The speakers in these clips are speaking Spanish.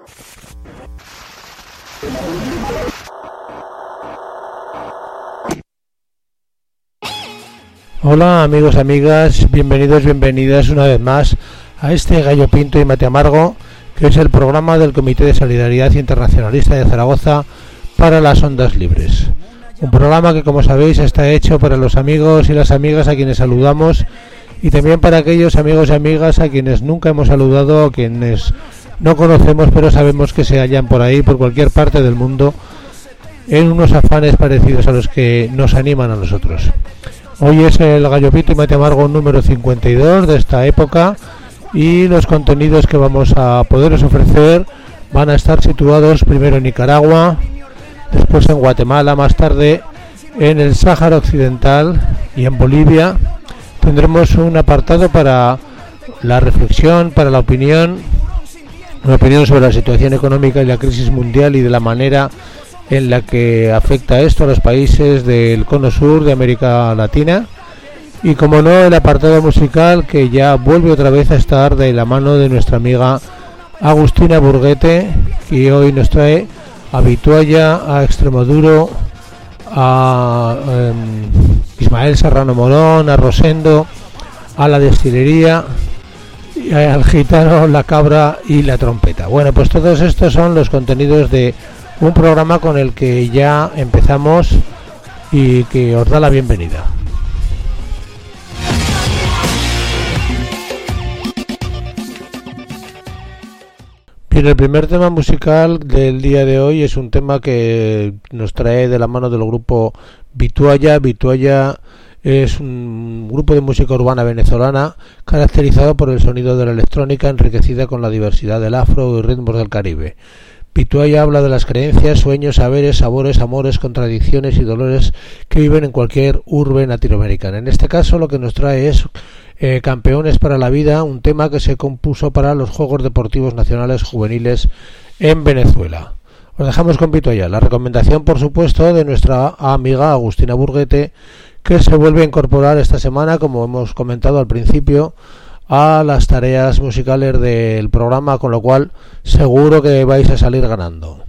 Hola amigos, amigas, bienvenidos, bienvenidas una vez más a este Gallo Pinto y Mate Amargo, que es el programa del Comité de Solidaridad Internacionalista de Zaragoza para las Ondas Libres. Un programa que, como sabéis, está hecho para los amigos y las amigas a quienes saludamos, y también para aquellos amigos y amigas a quienes nunca hemos saludado, o quienes no conocemos pero sabemos que se hallan por ahí, por cualquier parte del mundo, en unos afanes parecidos a los que nos animan a nosotros. Hoy es el Gallo Pinto y Mate Amargo número 52 de esta época, y los contenidos que vamos a poderos ofrecer van a estar situados primero en Nicaragua, después en Guatemala, más tarde en el Sáhara Occidental y en Bolivia. Tendremos un apartado para la reflexión, para la opinión, una opinión sobre la situación económica y la crisis mundial y de la manera en la que afecta esto a los países del cono sur de América Latina. Y como no, el apartado musical, que ya vuelve otra vez a estar de la mano de nuestra amiga Agustina Burguete, que hoy nos trae a Vitualla, a Extremoduro, a Ismael Serrano Morón, a Rosendo, a La Destilería, al Gitano, la Cabra y la Trompeta. Bueno, pues todos estos son los contenidos de un programa con el que ya empezamos y que os da la bienvenida. Bien, el primer tema musical del día de hoy es un tema que nos trae de la mano del grupo Vitualla. Vitualla es un grupo de música urbana venezolana caracterizado por el sonido de la electrónica enriquecida con la diversidad del afro y ritmos del Caribe. Vitualla habla de las creencias, sueños, saberes, sabores, amores, contradicciones y dolores que viven en cualquier urbe latinoamericana. En este caso lo que nos trae es Campeones para la Vida, un tema que se compuso para los Juegos Deportivos Nacionales Juveniles en Venezuela. Os dejamos con Vitualla. La recomendación, por supuesto, de nuestra amiga Agustina Burguete, que se vuelve a incorporar esta semana, como hemos comentado al principio, a las tareas musicales del programa, con lo cual seguro que vais a salir ganando.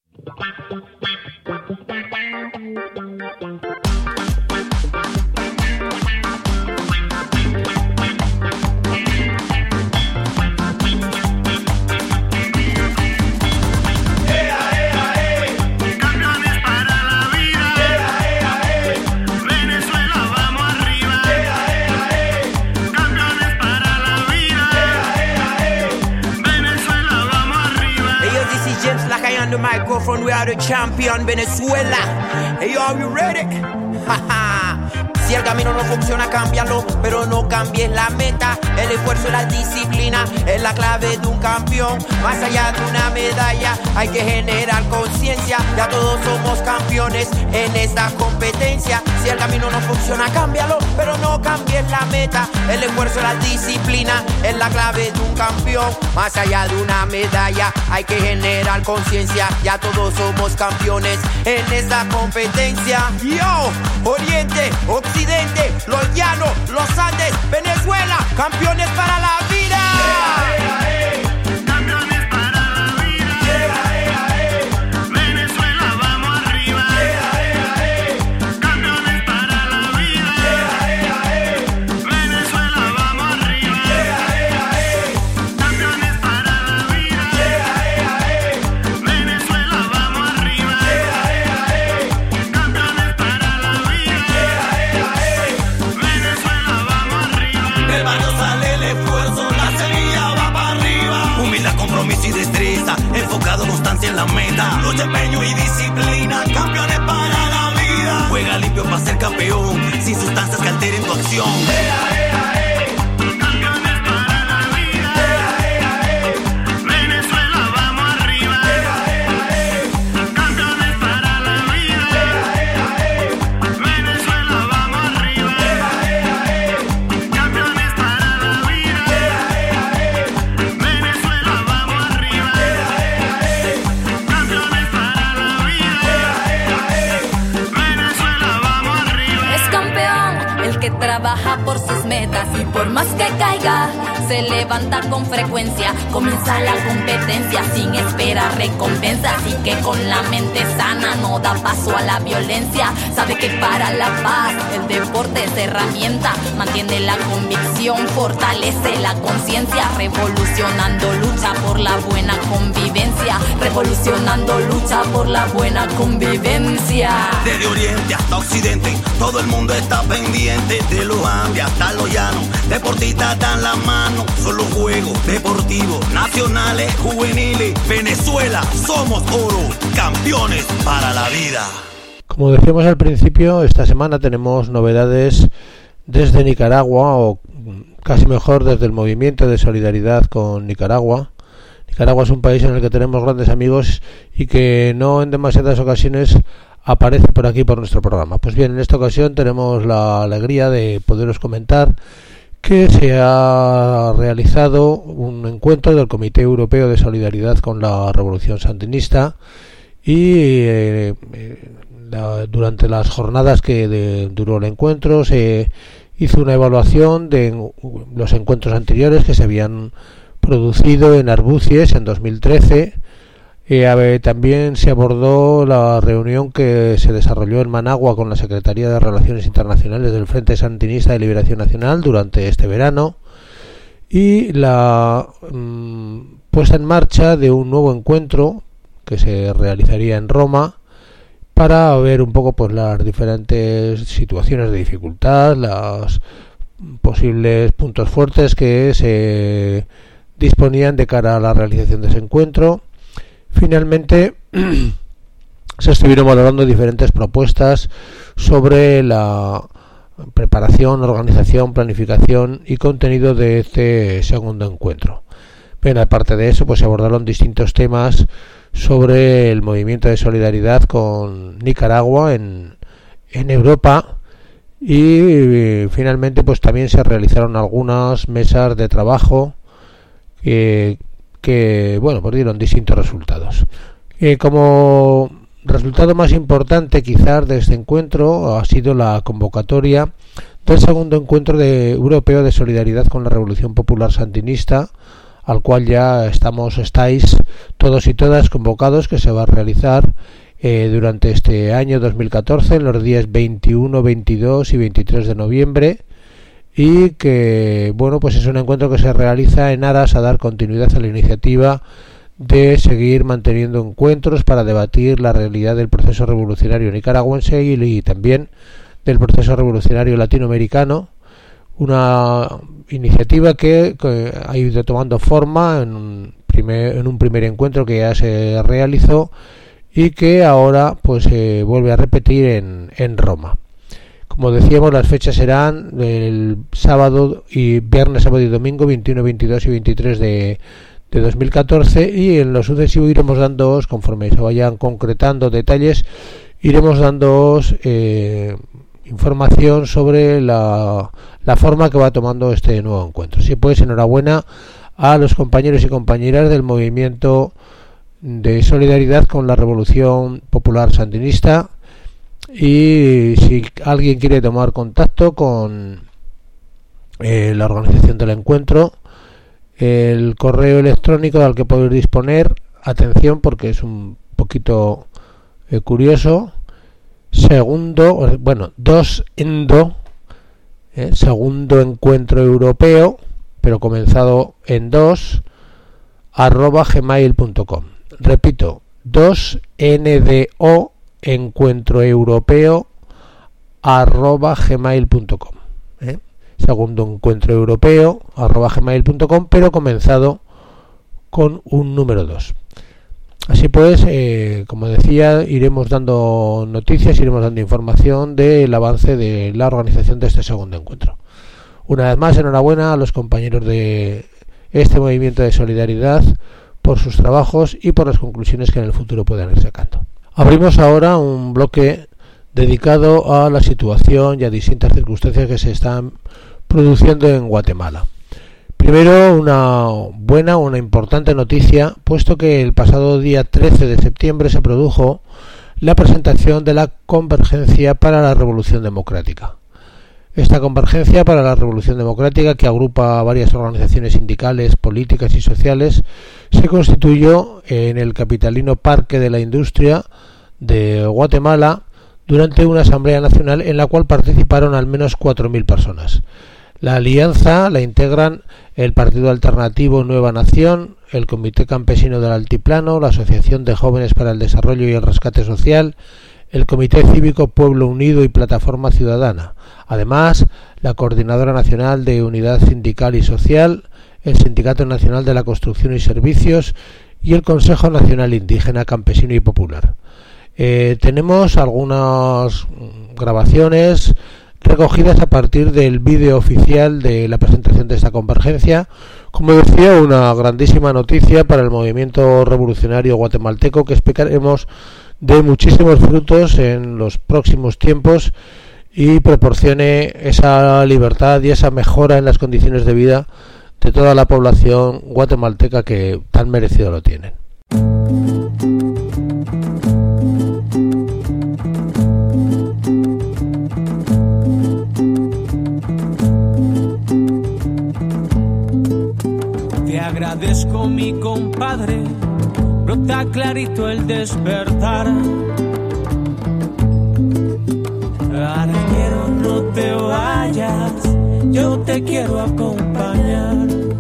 The microphone, we are the champion Venezuela. Hey, are you ready? Si el camino no funciona, cámbialo, pero no cambies la meta. El esfuerzo y la disciplina es la clave de un campeón. Más allá de una medalla, hay que generar conciencia. Ya todos somos campeones en esta competencia. Si el camino no funciona, cámbialo, pero no cambies la meta. El esfuerzo y la disciplina es la clave de un campeón. Más allá de una medalla, hay que generar conciencia. Ya todos somos campeones en esta competencia. Yo, Oriente, Occidente, los llanos, los Andes, Venezuela, campeones para la vida. Campeones para la vida. Venezuela, vamos arriba. Campeones para la vida. Venezuela, vamos arriba. Campeones para la vida. Venezuela, vamos arriba. Campeones para la vida. Venezuela, vamos arriba. Del barrio sale el esfuerzo, la semilla va para arriba. Humildad, compromiso y destreza, enfocado, constancia en la meta. Lucha, empeño y disciplina, campeones para la vida. Juega limpio para ser campeón, sin sustancias que alteren tu acción. Campeones para la vida. Venezuela, vamos arriba. Campeones para la vida. Venezuela, vamos arriba. Campeones para la vida. Venezuela, vamos arriba. Campeones para la vida. Venezuela, vamos arriba. Es campeón el que trabaja por sus metas y por más que caiga, se levanta con frecuencia. Comienza la competencia sin esperar recompensa. Así que con la mente sana no da paso a la violencia. Sabe que para la paz el deporte es herramienta. Mantiene la convicción, fortalece la conciencia. Revolucionando lucha por la buena convivencia. Revolucionando lucha por la buena convivencia. Desde oriente hasta occidente, todo el mundo está pendiente. De los Andes hasta los llanos, deportistas dan la mano. Son los juegos deportivos nacionales, juveniles. Venezuela, somos oro, campeones para la vida. Como decíamos al principio, esta semana tenemos novedades desde Nicaragua, o casi mejor desde el movimiento de solidaridad con Nicaragua. Nicaragua es un país en el que tenemos grandes amigos y que no en demasiadas ocasiones aparece por aquí por nuestro programa. Pues bien, en esta ocasión tenemos la alegría de poderos comentar que se ha realizado un encuentro del Comité Europeo de Solidaridad con la Revolución Sandinista y durante las jornadas que duró el encuentro se hizo una evaluación de los encuentros anteriores que se habían producido en Arbucies en 2013. También se abordó la reunión que se desarrolló en Managua con la Secretaría de Relaciones Internacionales del Frente Sandinista de Liberación Nacional durante este verano y la puesta en marcha de un nuevo encuentro que se realizaría en Roma para ver un poco pues las diferentes situaciones de dificultad, los posibles puntos fuertes que se disponían de cara a la realización de ese encuentro. Finalmente se estuvieron valorando diferentes propuestas sobre la preparación, organización, planificación y contenido de este segundo encuentro. Bien, aparte de eso, pues se abordaron distintos temas sobre el movimiento de solidaridad con Nicaragua en Europa y finalmente pues también se realizaron algunas mesas de trabajo que bueno, pues dieron distintos resultados. Como resultado más importante quizás de este encuentro ha sido la convocatoria del segundo encuentro europeo de solidaridad con la Revolución Popular Sandinista, al cual ya estáis todos y todas convocados, que se va a realizar durante este año 2014 en los días 21, 22 y 23 de noviembre. Y que, bueno, pues es un encuentro que se realiza en aras a dar continuidad a la iniciativa de seguir manteniendo encuentros para debatir la realidad del proceso revolucionario nicaragüense y también del proceso revolucionario latinoamericano, una iniciativa que ha ido tomando forma en un primer encuentro que ya se realizó y que ahora pues se vuelve a repetir en Roma. Como decíamos, las fechas serán el viernes, sábado y domingo 21, 22 y 23 de 2014 y en lo sucesivo iremos dándoos, conforme se vayan concretando detalles, iremos dándoos información sobre la forma que va tomando este nuevo encuentro. Así pues, enhorabuena a los compañeros y compañeras del movimiento de solidaridad con la Revolución Popular Sandinista. Y si alguien quiere tomar contacto con la organización del encuentro, el correo electrónico al que podéis disponer, atención porque es un poquito curioso, segundo encuentro europeo, pero comenzado en 2, @gmail.com. Repito, 2NDO encuentro europeo @gmail.com. Segundo encuentro europeo @gmail.com, pero comenzado con un número 2. Así pues, como decía, iremos dando noticias, iremos dando información del avance de la organización de este segundo encuentro. Una vez más, enhorabuena a los compañeros de este movimiento de solidaridad por sus trabajos y por las conclusiones que en el futuro puedan ir sacando. Abrimos ahora un bloque dedicado a la situación y a distintas circunstancias que se están produciendo en Guatemala. Primero, una importante noticia, puesto que el pasado día 13 de septiembre se produjo la presentación de la Convergencia para la Revolución Democrática. Esta convergencia para la Revolución Democrática, que agrupa a varias organizaciones sindicales, políticas y sociales, se constituyó en el capitalino Parque de la Industria de Guatemala durante una asamblea nacional en la cual participaron al menos 4.000 personas. La alianza la integran el Partido Alternativo Nueva Nación, el Comité Campesino del Altiplano, la Asociación de Jóvenes para el Desarrollo y el Rescate Social, el Comité Cívico Pueblo Unido y Plataforma Ciudadana. Además, la Coordinadora Nacional de Unidad Sindical y Social, el Sindicato Nacional de la Construcción y Servicios y el Consejo Nacional Indígena, Campesino y Popular. Tenemos algunas grabaciones recogidas a partir del vídeo oficial de la presentación de esta convergencia. Como decía, una grandísima noticia para el movimiento revolucionario guatemalteco, que esperaremos de muchísimos frutos en los próximos tiempos y proporcione esa libertad y esa mejora en las condiciones de vida de toda la población guatemalteca que tan merecido lo tienen. Te agradezco, mi compadre, brota clarito el despertar. Arañero, no te vayas, yo te quiero acompañar.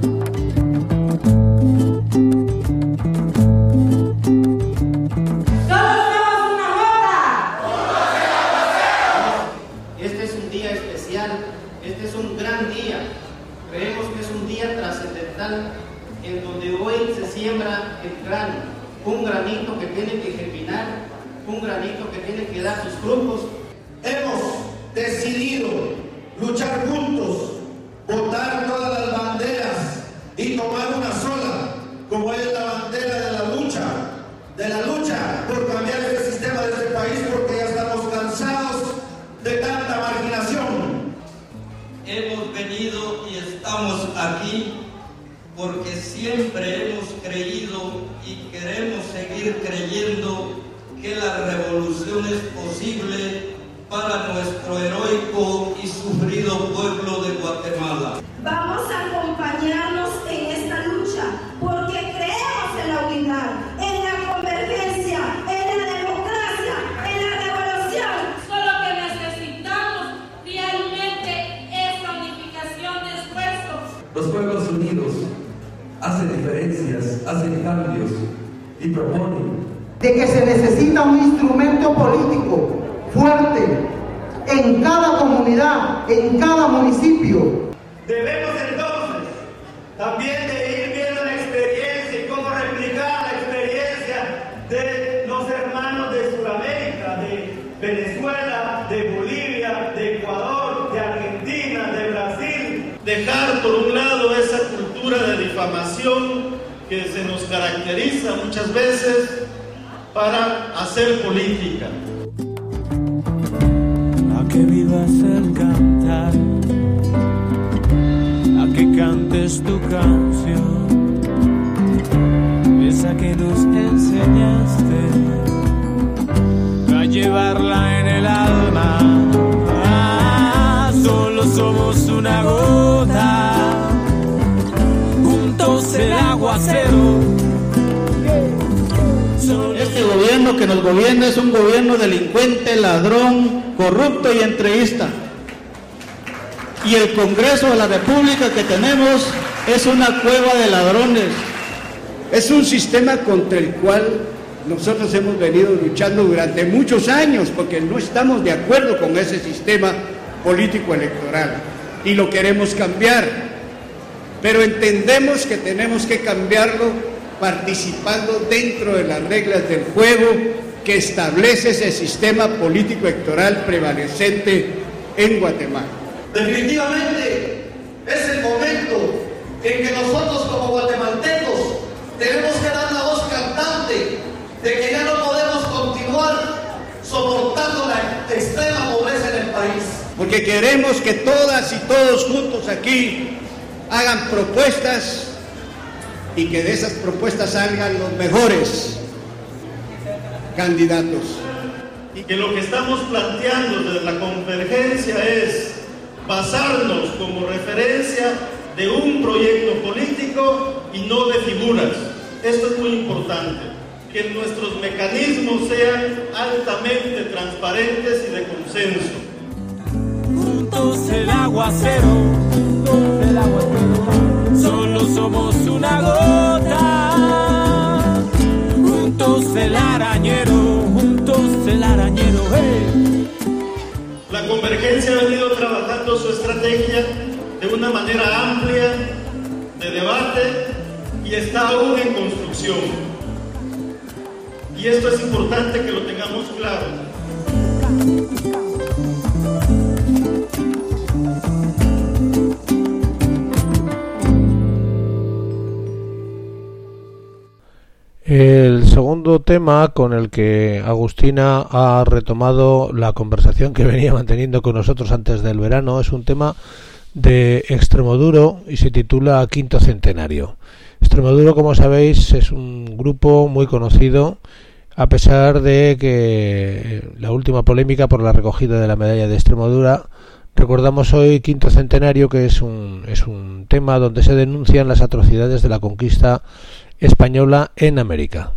Este es un día especial, este es un gran día. Creemos que es un día trascendental en donde hoy se siembra el grano, un granito que tiene que germinar, un granito que tiene que dar sus frutos. Hemos decidido luchar juntos, botar todas las banderas y tomar una sola, como es la bandera de la lucha por cambiar este sistema de este país, porque ya estamos cansados de tanta marginación. Hemos venido y estamos aquí porque siempre hemos creído y queremos seguir creyendo que la revolución es posible para nuestro heroico y sufrido pueblo de Guatemala. Vamos a acompañarnos en esta lucha porque creemos en la unidad, en la convergencia, en la democracia, en la revolución. Solo que necesitamos realmente esta unificación de esfuerzos. Los pueblos unidos hacen diferencias, hacen cambios y proponen. De que se necesita un instrumento político fuerte en cada comunidad, en cada municipio. Debemos entonces también de ir viendo la experiencia y cómo replicar la experiencia de los hermanos de Sudamérica, de Venezuela, de Bolivia, de Ecuador, de Argentina, de Brasil. Dejar por un lado esa cultura de difamación que se nos caracteriza muchas veces para hacer política. A que vivas el cantar, a que cantes tu canción, esa que nos enseñaste a llevarla en el alma. Solo somos una gota, juntos el aguacero. Este gobierno que nos gobierna es un gobierno delincuente, ladrón, corrupto y entreguista. Y el Congreso de la República que tenemos es una cueva de ladrones. Es un sistema contra el cual nosotros hemos venido luchando durante muchos años, porque no estamos de acuerdo con ese sistema político electoral y lo queremos cambiar. Pero entendemos que tenemos que cambiarlo participando dentro de las reglas del juego que establece ese sistema político electoral prevalecente en Guatemala. Definitivamente es el momento en que nosotros como guatemaltecos tenemos que dar la voz cantante de que ya no podemos continuar soportando la extrema pobreza en el país. Porque queremos que todas y todos juntos aquí hagan propuestas y que de esas propuestas salgan los mejores candidatos. Y que lo que estamos planteando desde la convergencia es basarnos como referencia de un proyecto político y no de figuras. Esto es muy importante, que nuestros mecanismos sean altamente transparentes y de consenso. Juntos el aguacero, juntos el aguacero, solo somos una gota. Juntos el arañero, hey. La Convergencia ha venido trabajando su estrategia de una manera amplia, de debate, y está aún en construcción. Y esto es importante que lo tengamos claro. El segundo tema con el que Agustina ha retomado la conversación que venía manteniendo con nosotros antes del verano es un tema de Extremoduro y se titula Quinto Centenario. Extremoduro, como sabéis, es un grupo muy conocido, a pesar de que la última polémica por la recogida de la medalla de Extremadura. Recordamos hoy Quinto Centenario, que es un tema donde se denuncian las atrocidades de la conquista española en América.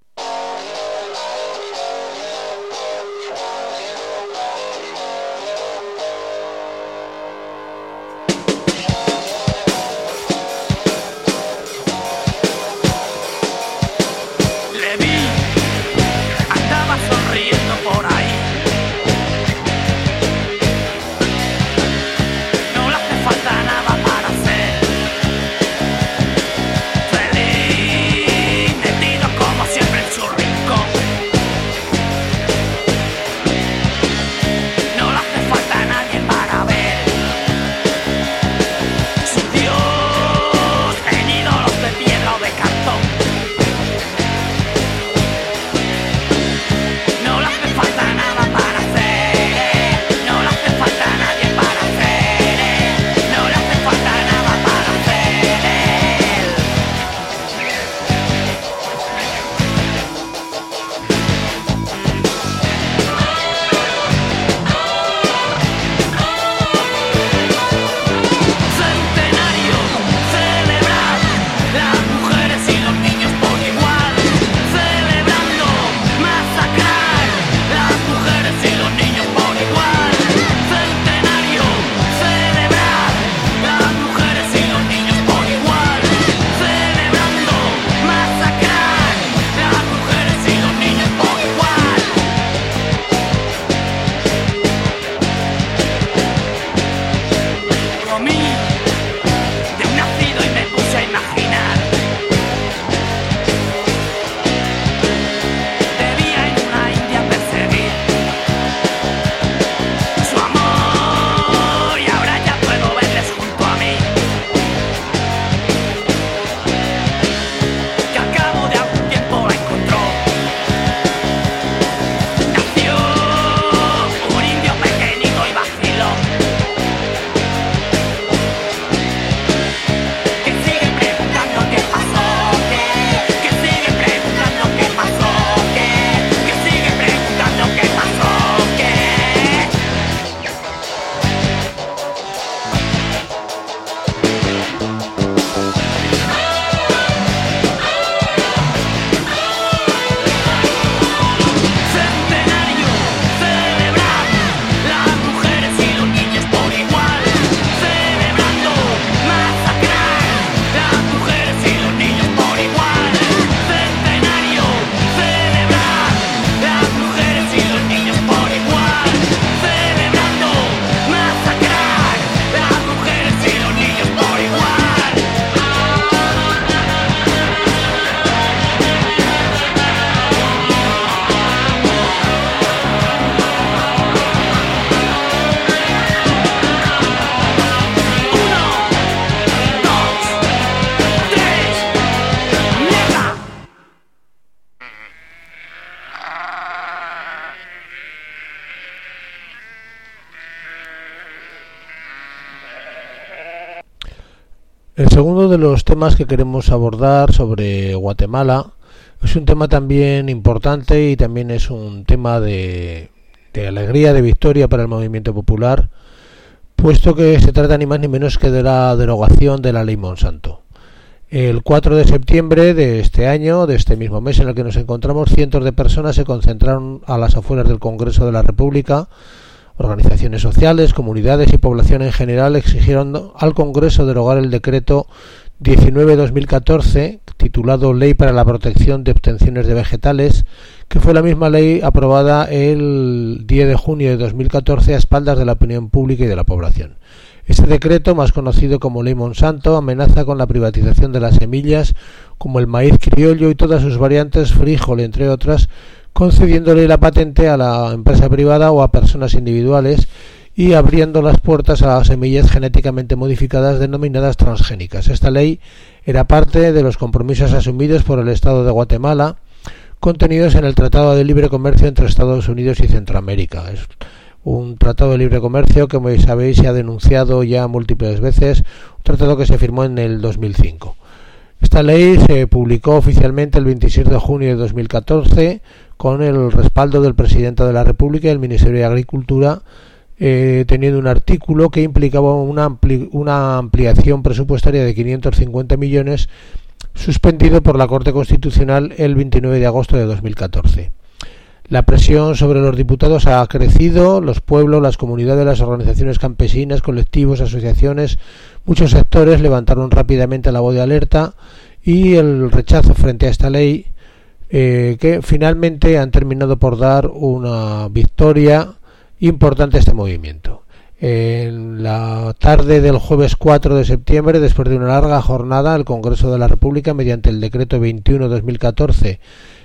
El segundo de los temas que queremos abordar sobre Guatemala es un tema también importante y también es un tema de alegría, de victoria para el movimiento popular, puesto que se trata ni más ni menos que de la derogación de la ley Monsanto. El 4 de septiembre de este año, de este mismo mes en el que nos encontramos, cientos de personas se concentraron a las afueras del Congreso de la República. Organizaciones sociales, comunidades y población en general exigieron al Congreso derogar el decreto 19/2014, titulado Ley para la Protección de Obtenciones de Vegetales, que fue la misma ley aprobada el 10 de junio de 2014 a espaldas de la opinión pública y de la población. Este decreto, más conocido como Ley Monsanto, amenaza con la privatización de las semillas, como el maíz criollo y todas sus variantes, frijol, entre otras, concediéndole la patente a la empresa privada o a personas individuales y abriendo las puertas a las semillas genéticamente modificadas denominadas transgénicas. Esta ley era parte de los compromisos asumidos por el Estado de Guatemala, contenidos en el Tratado de Libre Comercio entre Estados Unidos y Centroamérica. Es un tratado de libre comercio que, como sabéis, se ha denunciado ya múltiples veces, un tratado que se firmó en el 2005. Esta ley se publicó oficialmente el 26 de junio de 2014 con el respaldo del Presidente de la República y el Ministerio de Agricultura, teniendo un artículo que implicaba una ampliación presupuestaria de 550 millones suspendido por la Corte Constitucional el 29 de agosto de 2014. La presión sobre los diputados ha crecido, los pueblos, las comunidades, las organizaciones campesinas, colectivos, asociaciones, muchos sectores levantaron rápidamente la voz de alerta y el rechazo frente a esta ley, que finalmente han terminado por dar una victoria importante a este movimiento. En la tarde del jueves 4 de septiembre, después de una larga jornada, el Congreso de la República, mediante el decreto 21/2014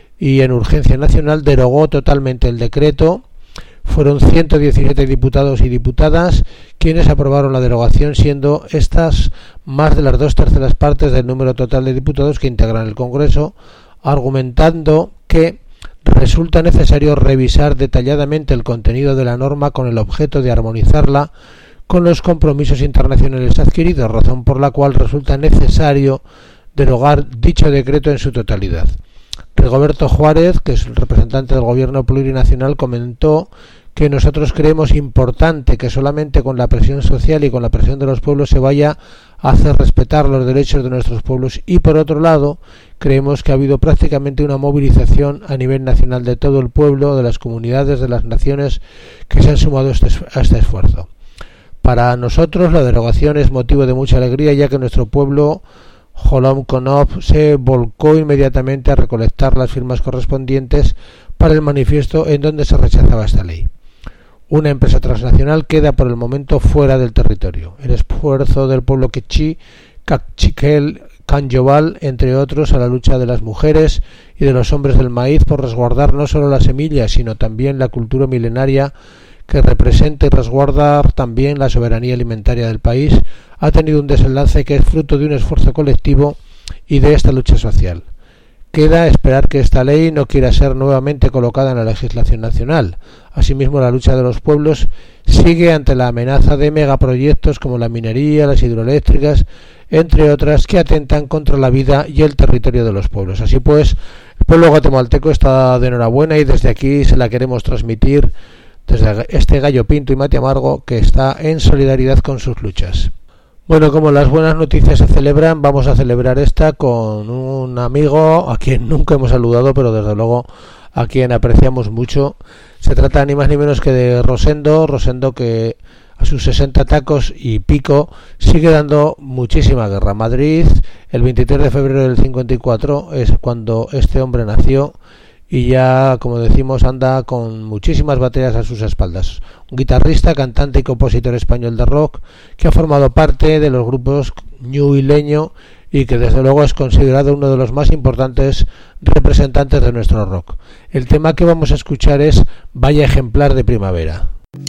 y en urgencia nacional, derogó totalmente el decreto. Fueron 117 diputados y diputadas quienes aprobaron la derogación, siendo estas más de las 2/3 partes del número total de diputados que integran el Congreso, argumentando que resulta necesario revisar detalladamente el contenido de la norma con el objeto de armonizarla con los compromisos internacionales adquiridos, razón por la cual resulta necesario derogar dicho decreto en su totalidad. Rigoberto Juárez, que es el representante del Gobierno plurinacional, comentó que nosotros creemos importante que solamente con la presión social y con la presión de los pueblos se vaya a hacer respetar los derechos de nuestros pueblos, y por otro lado creemos que ha habido prácticamente una movilización a nivel nacional de todo el pueblo, de las comunidades, de las naciones que se han sumado a este esfuerzo. Para nosotros la derogación es motivo de mucha alegría, ya que nuestro pueblo Jolom Konop se volcó inmediatamente a recolectar las firmas correspondientes para el manifiesto en donde se rechazaba esta ley. Una empresa transnacional queda por el momento fuera del territorio. El esfuerzo del pueblo quechí, Cachiquel, Canyoval, entre otros, a la lucha de las mujeres y de los hombres del maíz por resguardar no solo la semilla, sino también la cultura milenaria que representa y resguardar también la soberanía alimentaria del país, ha tenido un desenlace que es fruto de un esfuerzo colectivo y de esta lucha social. Queda esperar que esta ley no quiera ser nuevamente colocada en la legislación nacional. Asimismo, la lucha de los pueblos sigue ante la amenaza de megaproyectos como la minería, las hidroeléctricas, entre otras, que atentan contra la vida y el territorio de los pueblos. Así pues, el pueblo guatemalteco está de enhorabuena y desde aquí se la queremos transmitir desde este gallo pinto y mate amargo que está en solidaridad con sus luchas. Bueno, como las buenas noticias se celebran, vamos a celebrar esta con un amigo a quien nunca hemos saludado, pero desde luego a quien apreciamos mucho. Se trata ni más ni menos que de Rosendo que a sus 60 tacos y pico sigue dando muchísima guerra. Madrid, el 23 de febrero del 54 es cuando este hombre nació y ya, como decimos, anda con muchísimas batallas a sus espaldas. Un guitarrista, cantante y compositor español de rock que ha formado parte de los grupos Ñu y Leño y que desde luego es considerado uno de los más importantes representantes de nuestro rock. El tema que vamos a escuchar es Vaya ejemplar de primavera.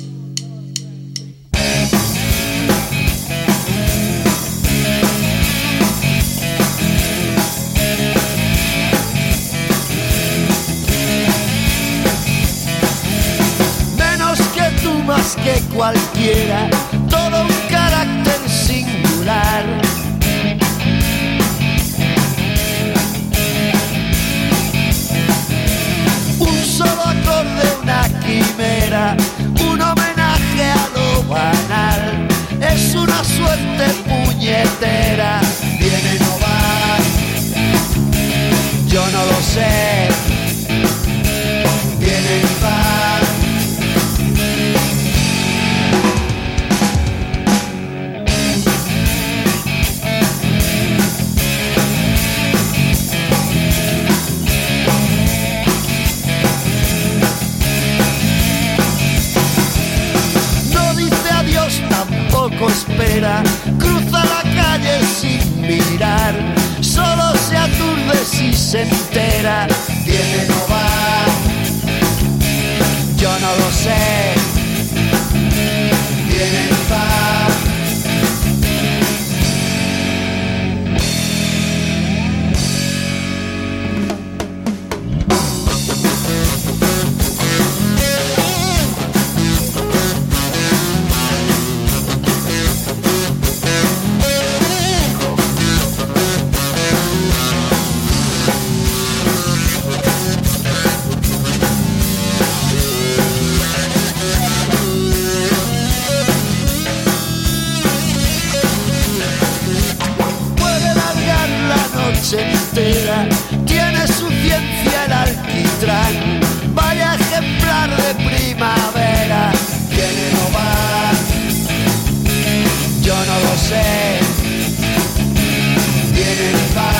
Más que cualquiera, todo un carácter singular. Un solo acorde, una quimera, un homenaje a lo banal. entera. ¿Viene o no va? Yo no lo sé. Viene y va. Espera, cruza la calle sin mirar, solo se aturde si se entera. ¿Viene o no va? Yo no lo sé. Viene y va. Entera. Tiene su ciencia el alquitrán, vaya ejemplar de primavera. ¿Viene o no va? Yo no lo sé. Viene y va.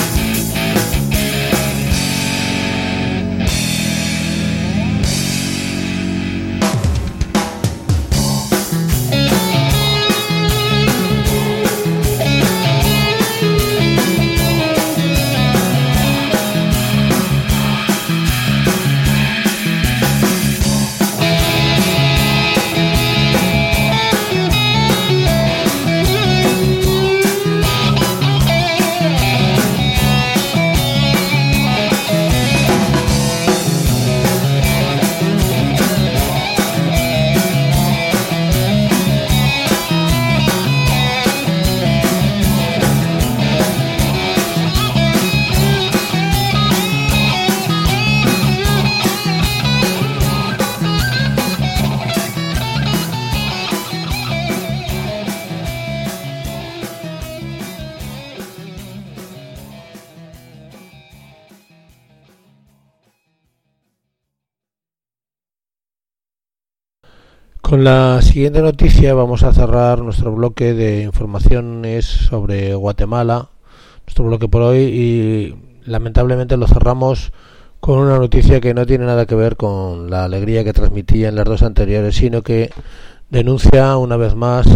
Con la siguiente noticia vamos a cerrar nuestro bloque de informaciones sobre Guatemala, nuestro bloque por hoy, y lamentablemente lo cerramos con una noticia que no tiene nada que ver con la alegría que transmitía en las dos anteriores, sino que denuncia una vez más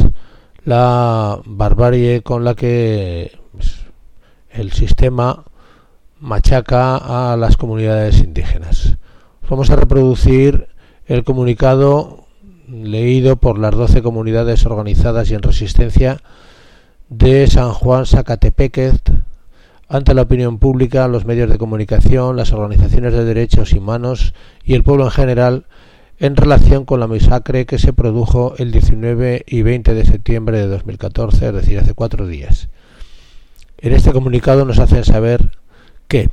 la barbarie con la que el sistema machaca a las comunidades indígenas. Vamos a reproducir el comunicado leído por las 12 comunidades organizadas y en resistencia de San Juan Zacatepéquez ante la opinión pública, los medios de comunicación, las organizaciones de derechos humanos y el pueblo en general en relación con la masacre que se produjo el 19 y 20 de septiembre de 2014, es decir, hace 4 días. En este comunicado nos hacen saber que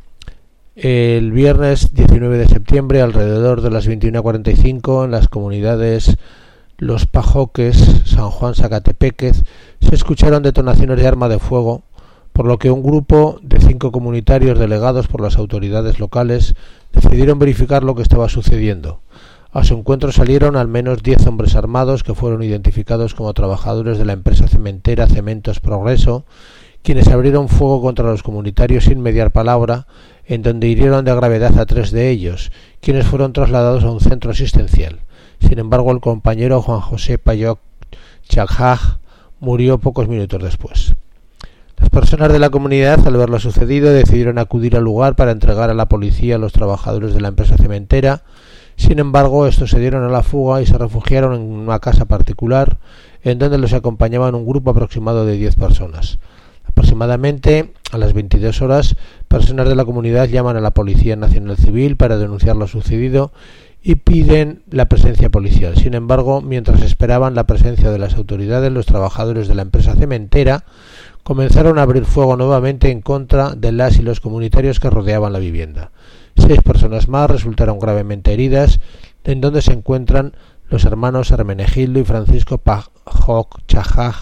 el viernes 19 de septiembre, alrededor de las 21:45, en las comunidades Los Pajoques, San Juan Zacatepéquez, se escucharon detonaciones de arma de fuego, por lo que un grupo de 5 comunitarios delegados por las autoridades locales decidieron verificar lo que estaba sucediendo. A su encuentro salieron al menos 10 hombres armados que fueron identificados como trabajadores de la empresa cementera Cementos Progreso, quienes abrieron fuego contra los comunitarios sin mediar palabra, en donde hirieron de gravedad a 3 de ellos, quienes fueron trasladados a un centro asistencial. Sin embargo, el compañero Juan José Payoc Chajaj murió pocos minutos después. Las personas de la comunidad, al ver lo sucedido, decidieron acudir al lugar para entregar a la policía a los trabajadores de la empresa cementera. Sin embargo, estos se dieron a la fuga y se refugiaron en una casa particular, en donde los acompañaban un grupo aproximado de 10 personas. Aproximadamente a las 22 horas, personas de la comunidad llaman a la Policía Nacional Civil para denunciar lo sucedido y piden la presencia policial. Sin embargo, mientras esperaban la presencia de las autoridades, los trabajadores de la empresa cementera comenzaron a abrir fuego nuevamente en contra de las y los comunitarios que rodeaban la vivienda. 6 personas más resultaron gravemente heridas, en donde se encuentran los hermanos Hermenegildo y Francisco Pajoc Chajaj,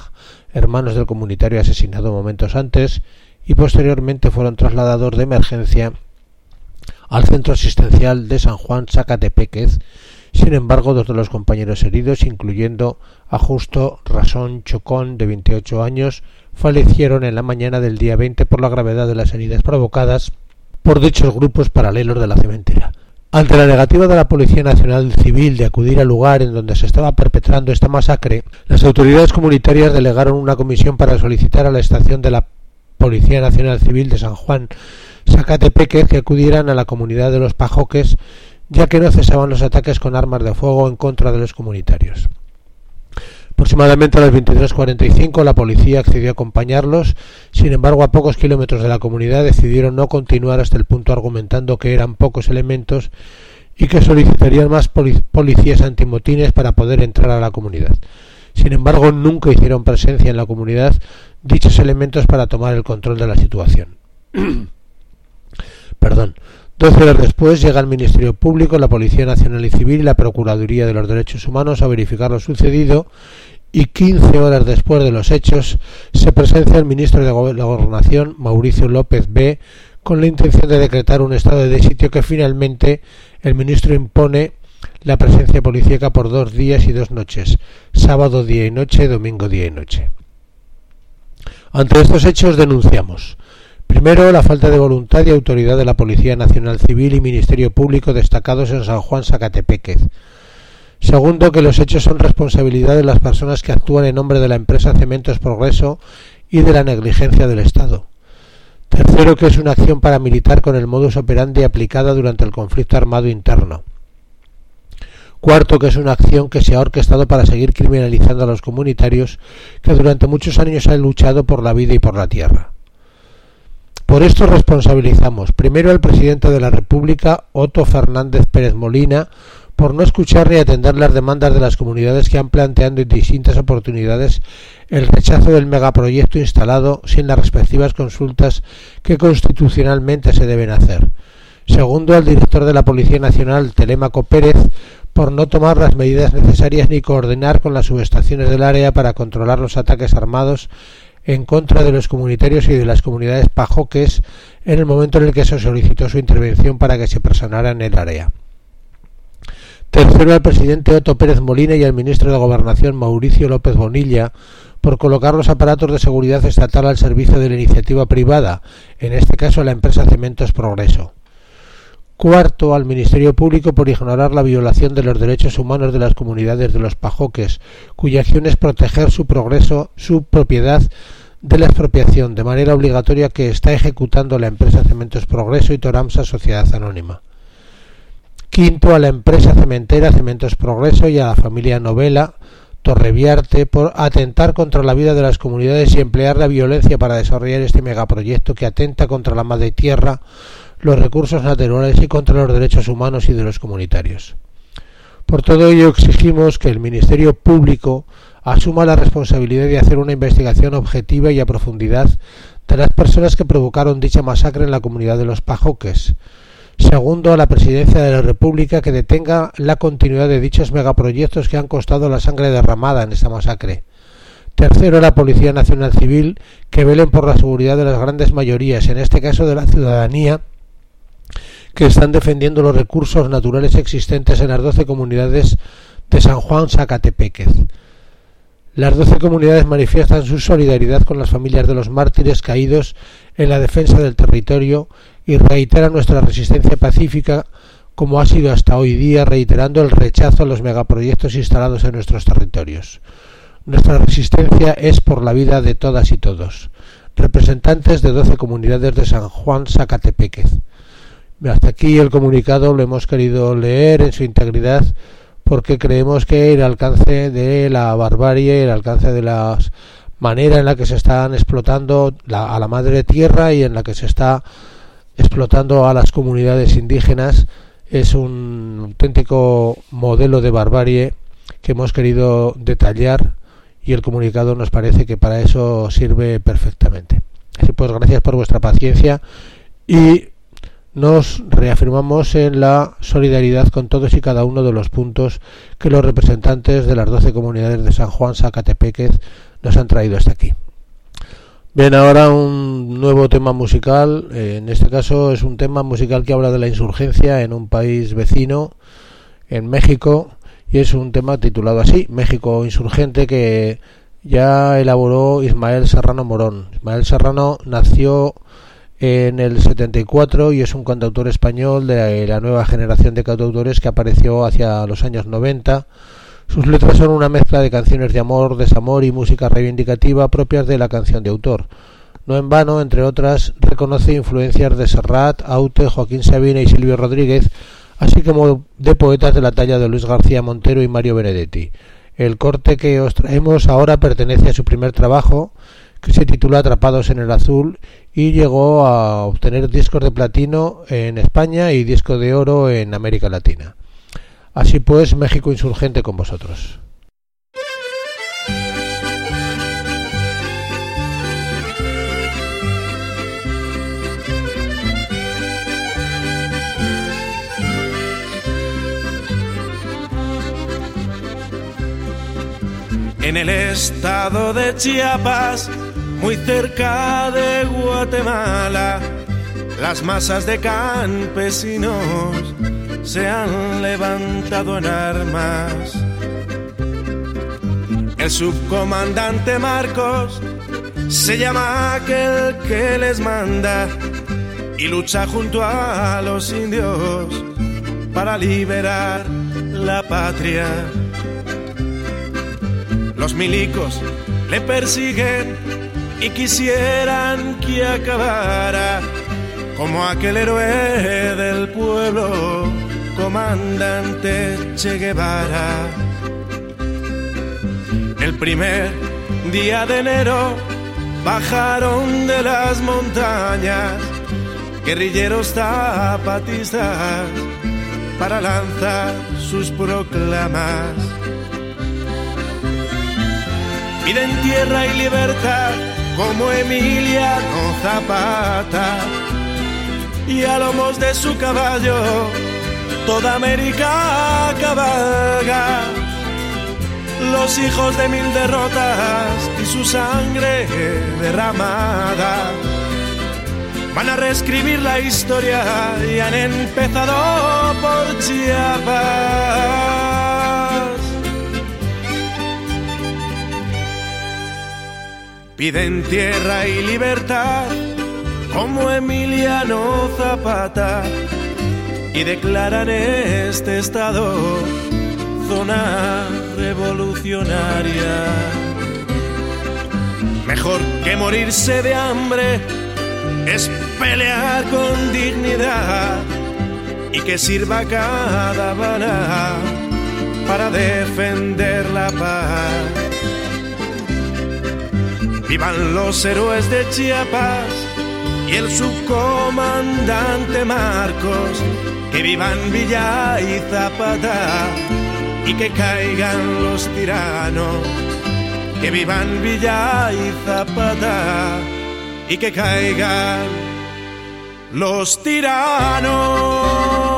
hermanos del comunitario asesinado momentos antes, y posteriormente fueron trasladados de emergencia al centro asistencial de San Juan Zacatepéquez. Sin embargo, 2 de los compañeros heridos, incluyendo a Justo Rasón Chocón, de 28 años, fallecieron en la mañana del día 20 por la gravedad de las heridas provocadas por dichos grupos paralelos de la cementera. Ante la negativa de la Policía Nacional Civil de acudir al lugar en donde se estaba perpetrando esta masacre, las autoridades comunitarias delegaron una comisión para solicitar a la estación de la Policía Nacional Civil de San Juan Zacatepéquez que acudieran a la comunidad de los Pajoques, ya que no cesaban los ataques con armas de fuego en contra de los comunitarios. Aproximadamente a las 23:45 la policía accedió a acompañarlos. Sin embargo, a pocos kilómetros de la comunidad decidieron no continuar hasta el punto, argumentando que eran pocos elementos y que solicitarían más policías antimotines para poder entrar a la comunidad. Sin embargo, nunca hicieron presencia en la comunidad dichos elementos para tomar el control de la situación. 12 horas después llega el Ministerio Público, la Policía Nacional y Civil y la Procuraduría de los Derechos Humanos a verificar lo sucedido, y 15 horas después de los hechos se presencia el ministro de Gobernación, Mauricio López B., con la intención de decretar un estado de sitio que finalmente el ministro impone la presencia policíaca por 2 días y 2 noches, sábado día y noche, domingo día y noche. Ante estos hechos denunciamos: primero, la falta de voluntad y autoridad de la Policía Nacional Civil y Ministerio Público destacados en San Juan Zacatepéquez. Segundo, que los hechos son responsabilidad de las personas que actúan en nombre de la empresa Cementos Progreso y de la negligencia del Estado. Tercero, que es una acción paramilitar con el modus operandi aplicada durante el conflicto armado interno. Cuarto, que es una acción que se ha orquestado para seguir criminalizando a los comunitarios que durante muchos años han luchado por la vida y por la tierra. Por esto responsabilizamos primero al presidente de la República, Otto Fernández Pérez Molina, por no escuchar ni atender las demandas de las comunidades que han planteado en distintas oportunidades el rechazo del megaproyecto instalado sin las respectivas consultas que constitucionalmente se deben hacer. Segundo, al director de la Policía Nacional, Telémaco Pérez, por no tomar las medidas necesarias ni coordinar con las subestaciones del área para controlar los ataques armados en contra de los comunitarios y de las comunidades pajoques en el momento en el que se solicitó su intervención para que se personara en el área. Tercero, al presidente Otto Pérez Molina y al ministro de Gobernación, Mauricio López Bonilla, por colocar los aparatos de seguridad estatal al servicio de la iniciativa privada, en este caso la empresa Cementos Progreso. Cuarto, al Ministerio Público por ignorar la violación de los derechos humanos de las comunidades de los pajoques, cuya acción es proteger su progreso, su propiedad de la expropiación, de manera obligatoria, que está ejecutando la empresa Cementos Progreso y Toramsa Sociedad Anónima. Quinto, a la empresa cementera Cementos Progreso y a la familia Novela Torreviarte por atentar contra la vida de las comunidades y emplear la violencia para desarrollar este megaproyecto que atenta contra la madre tierra, los recursos naturales y contra los derechos humanos y de los comunitarios. Por todo ello exigimos que el Ministerio Público asuma la responsabilidad de hacer una investigación objetiva y a profundidad de las personas que provocaron dicha masacre en la comunidad de los pajoques. Segundo, a la Presidencia de la República que detenga la continuidad de dichos megaproyectos que han costado la sangre derramada en esta masacre. Tercero, a la Policía Nacional Civil que velen por la seguridad de las grandes mayorías, en este caso de la ciudadanía, que están defendiendo los recursos naturales existentes en las 12 comunidades de San Juan Zacatepéquez. Las 12 comunidades manifiestan su solidaridad con las familias de los mártires caídos en la defensa del territorio y reiteran nuestra resistencia pacífica, como ha sido hasta hoy día, reiterando el rechazo a los megaproyectos instalados en nuestros territorios. Nuestra resistencia es por la vida de todas y todos. Representantes de 12 comunidades de San Juan Zacatepéquez. Hasta aquí el comunicado, lo hemos querido leer en su integridad porque creemos que el alcance de la barbarie, el alcance de la manera en la que se están explotando a la madre tierra y en la que se está explotando a las comunidades indígenas es un auténtico modelo de barbarie que hemos querido detallar, y el comunicado nos parece que para eso sirve perfectamente. Así pues, gracias por vuestra paciencia y nos reafirmamos en la solidaridad con todos y cada uno de los puntos que los representantes de las 12 comunidades de San Juan Zacatepéquez nos han traído hasta aquí. Bien, ahora un nuevo tema musical. En este caso es un tema musical que habla de la insurgencia en un país vecino, en México, y es un tema titulado así, México Insurgente, que ya elaboró Ismael Serrano Morón. Ismael Serrano nació en el 74 y es un cantautor español de la nueva generación de cantautores que apareció hacia los años 90. Sus letras son una mezcla de canciones de amor, desamor y música reivindicativa propias de la canción de autor. No en vano, entre otras, reconoce influencias de Serrat, Aute, Joaquín Sabina y Silvio Rodríguez, así como de poetas de la talla de Luis García Montero y Mario Benedetti. El corte que os traemos ahora pertenece a su primer trabajo, que se titula Atrapados en el Azul, y llegó a obtener discos de platino en España y disco de oro en América Latina. Así pues, México Insurgente con vosotros. En el estado de Chiapas, muy cerca de Guatemala, las masas de campesinos se han levantado en armas. El subcomandante Marcos se llama aquel que les manda y lucha junto a los indios para liberar la patria. Los milicos le persiguen y quisieran que acabara como aquel héroe del pueblo, comandante Che Guevara. El primer día de enero bajaron de las montañas guerrilleros zapatistas para lanzar sus proclamas. Piden tierra y libertad como Emiliano Zapata, y a lomos de su caballo toda América cabalga. Los hijos de mil derrotas y su sangre derramada van a reescribir la historia y han empezado por Chiapas. Piden tierra y libertad como Emiliano Zapata y declaran este estado zona revolucionaria. Mejor que morirse de hambre es pelear con dignidad y que sirva cada bala para defender la paz. Vivan los héroes de Chiapas y el subcomandante Marcos, que vivan Villa y Zapata y que caigan los tiranos, que vivan Villa y Zapata y que caigan los tiranos.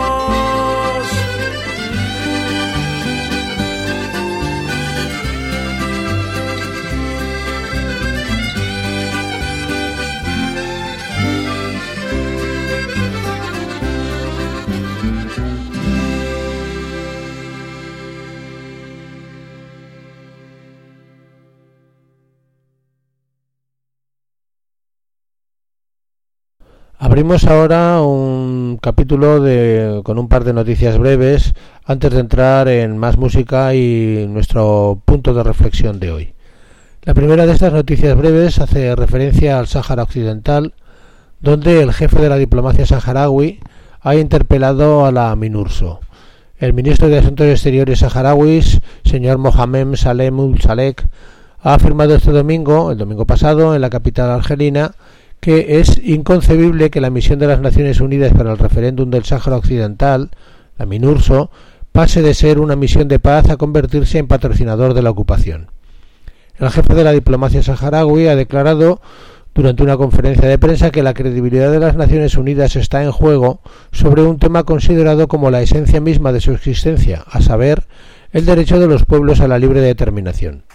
Abrimos ahora un capítulo con un par de noticias breves antes de entrar en más música y nuestro punto de reflexión de hoy. La primera de estas noticias breves hace referencia al Sáhara Occidental, donde el jefe de la diplomacia saharaui ha interpelado a la MINURSO. El ministro de Asuntos Exteriores saharauis, señor Mohamed Salem Ul-Salek, ha afirmado el domingo pasado, en la capital argelina, que es inconcebible que la misión de las Naciones Unidas para el referéndum del Sáhara Occidental, la MINURSO, pase de ser una misión de paz a convertirse en patrocinador de la ocupación. El jefe de la diplomacia saharaui ha declarado durante una conferencia de prensa que la credibilidad de las Naciones Unidas está en juego sobre un tema considerado como la esencia misma de su existencia, a saber, el derecho de los pueblos a la libre determinación.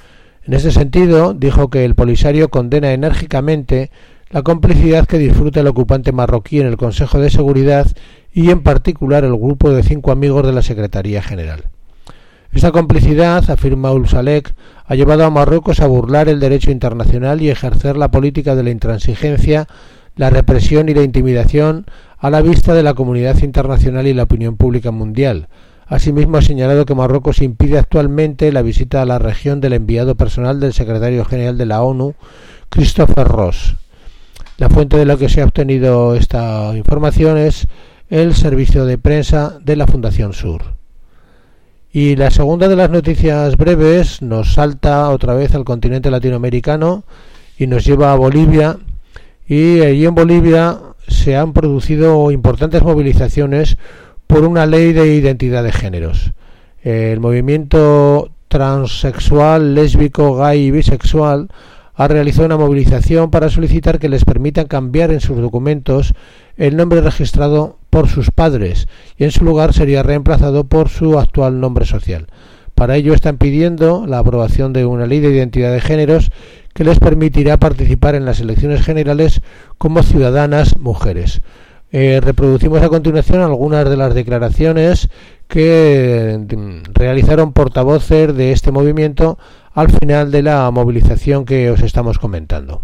En ese sentido, dijo que el Polisario condena enérgicamente la complicidad que disfruta el ocupante marroquí en el Consejo de Seguridad y en particular el grupo de 5 amigos de la Secretaría General. Esta complicidad, afirma Ulsalek, ha llevado a Marruecos a burlar el derecho internacional y ejercer la política de la intransigencia, la represión y la intimidación a la vista de la comunidad internacional y la opinión pública mundial. Asimismo, ha señalado que Marruecos impide actualmente la visita a la región del enviado personal del secretario general de la ONU, Christopher Ross. La fuente de la que se ha obtenido esta información es el servicio de prensa de la Fundación Sur. Y la segunda de las noticias breves nos salta otra vez al continente latinoamericano y nos lleva a Bolivia. Y allí en Bolivia se han producido importantes movilizaciones por una ley de identidad de géneros. El movimiento transexual, lésbico, gay y bisexual ha realizado una movilización para solicitar que les permitan cambiar en sus documentos el nombre registrado por sus padres y en su lugar sería reemplazado por su actual nombre social. Para ello están pidiendo la aprobación de una ley de identidad de géneros que les permitirá participar en las elecciones generales como ciudadanas mujeres. Reproducimos a continuación algunas de las declaraciones que realizaron portavoces de este movimiento al final de la movilización que os estamos comentando.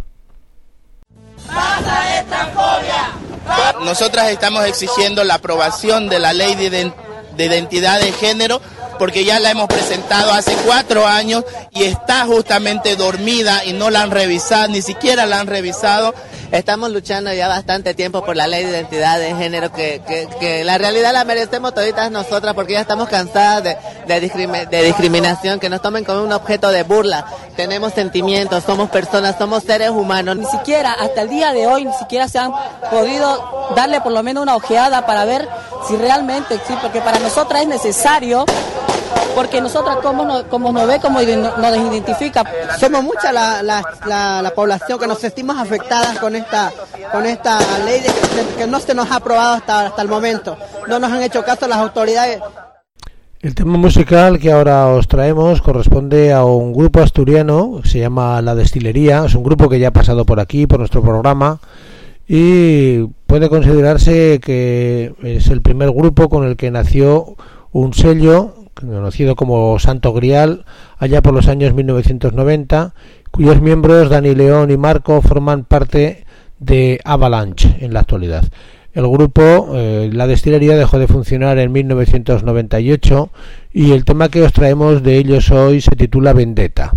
¡Basta esta fobia! Nosotras estamos exigiendo la aprobación de la ley de identidad de género porque ya la hemos presentado hace 4 años y está justamente dormida y no la han revisado, ni siquiera la han revisado. Estamos luchando ya bastante tiempo por la ley de identidad de género, que la realidad la merecemos toditas nosotras porque ya estamos cansadas de discriminación, que nos tomen como un objeto de burla. Tenemos sentimientos, somos personas, somos seres humanos. Ni siquiera, hasta el día de hoy, ni siquiera se han podido darle por lo menos una ojeada para ver si realmente existe, porque para nosotras es necesario, porque nosotras como nos ve, como nos identifica. Somos mucha la población que nos sentimos afectadas con esta ley que no se nos ha aprobado hasta el momento. No nos han hecho caso las autoridades. El tema musical que ahora os traemos corresponde a un grupo asturiano que se llama La Destilería. Es un grupo que ya ha pasado por aquí, por nuestro programa, y puede considerarse que es el primer grupo con el que nació un sello conocido como Santo Grial allá por los años 1990, cuyos miembros Dani León y Marco forman parte de Avalanche en la actualidad. El grupo, La Destilería, dejó de funcionar en 1998 y el tema que os traemos de ellos hoy se titula Vendetta.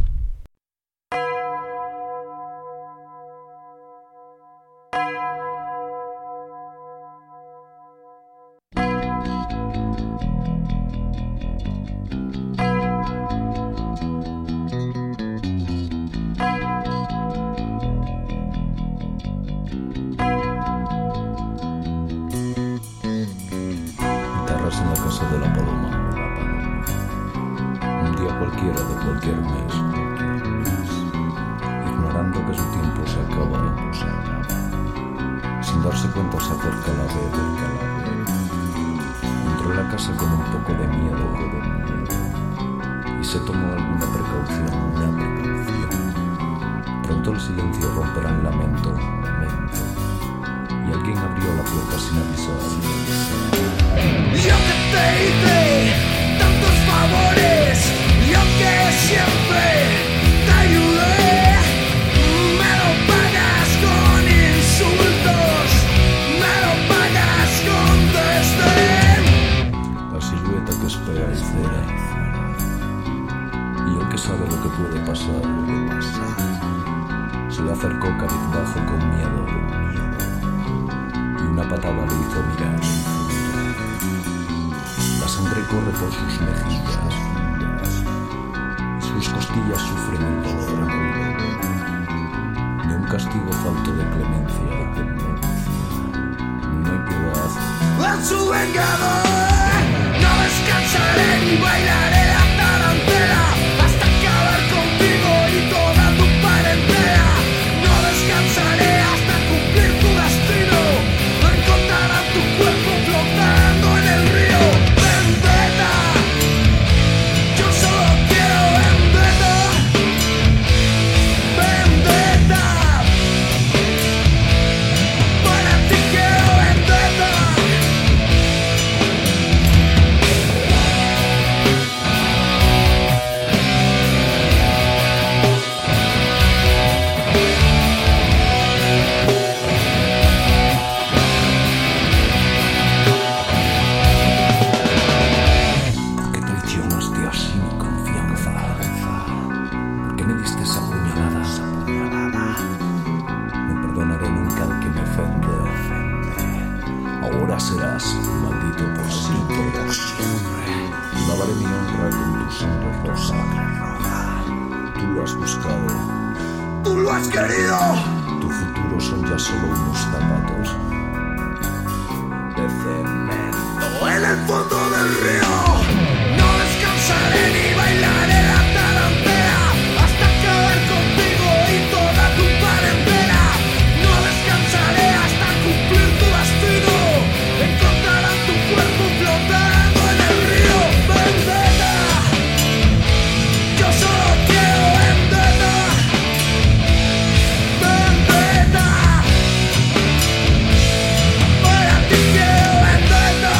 En la casa de la Paloma, un día cualquiera de cualquier mes, ignorando que su tiempo se acaba, sin darse cuenta se acerca la vez, entró en la casa con un poco de miedo y se tomó alguna precaución. Pronto el silencio romperá en lamento y alguien abrió la puerta sin avisar. Yo que te hice tantos favores, yo que siempre te ayudé, me lo pagas con insultos, me lo pagas con desdén. La silueta que espera es fuera, y el que sabe lo que puede pasar, se le acercó cabizbajo con miedo, y una patada le hizo mirar. La sangre corre por sus mejillas, sus costillas sufren el dolor de un castigo falto de clemencia. No hay piedad. En su vengador no descansaré ni bailaré la tarantela hasta acabar contigo y toda tu parentela. No descansaré hasta cumplir tu destino, no encontrarán tu cuerpo flotando en el río. Vendetta, yo solo quiero vendetta. por siempre. Lavaré mi honra con tu sangre roja. Tú lo has buscado. ¡Tú lo has querido! Tu futuro son ya solo unos zapatos de cemento en el fondo del río. No descansaré ni bailaré la tarantela hasta acabar contigo y toda tu parentela. No descansaré hasta cumplir tu destino. Encontrarán tu cuerpo flotando en el río. Vendetta, yo solo quiero vendetta. Vendetta, para ti quiero vendetta.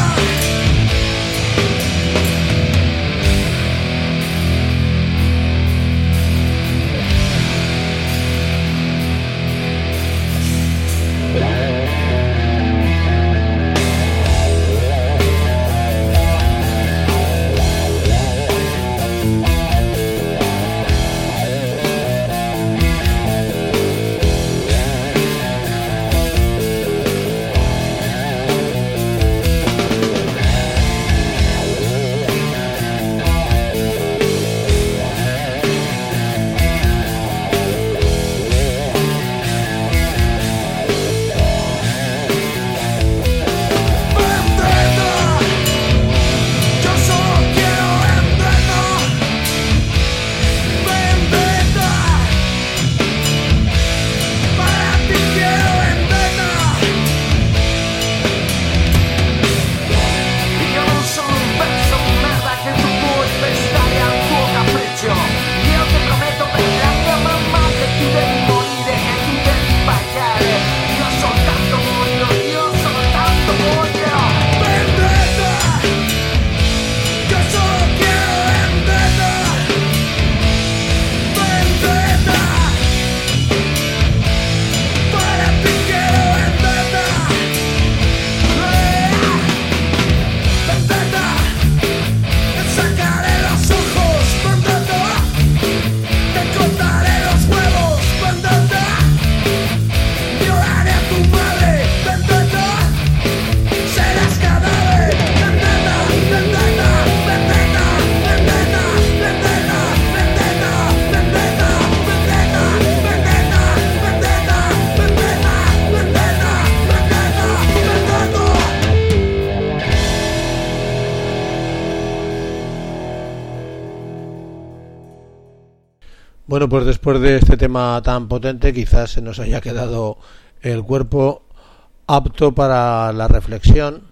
Bueno, pues después de este tema tan potente, quizás se nos haya quedado el cuerpo apto para la reflexión,